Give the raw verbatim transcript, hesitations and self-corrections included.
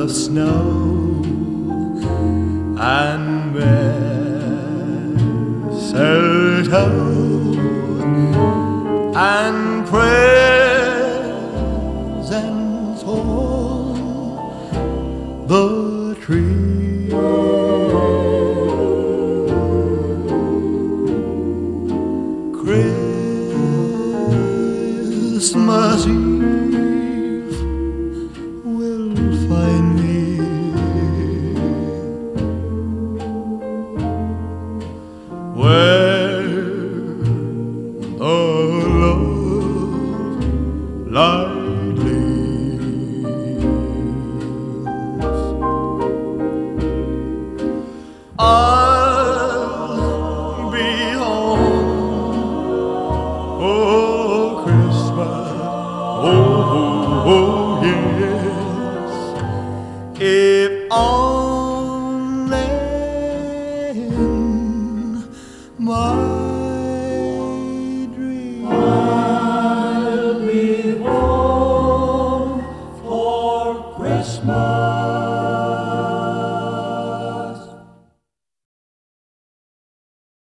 of snow and mistletoe and presents on the tree. Christmas Eve will find me where the love light leads. I'll be home. Oh,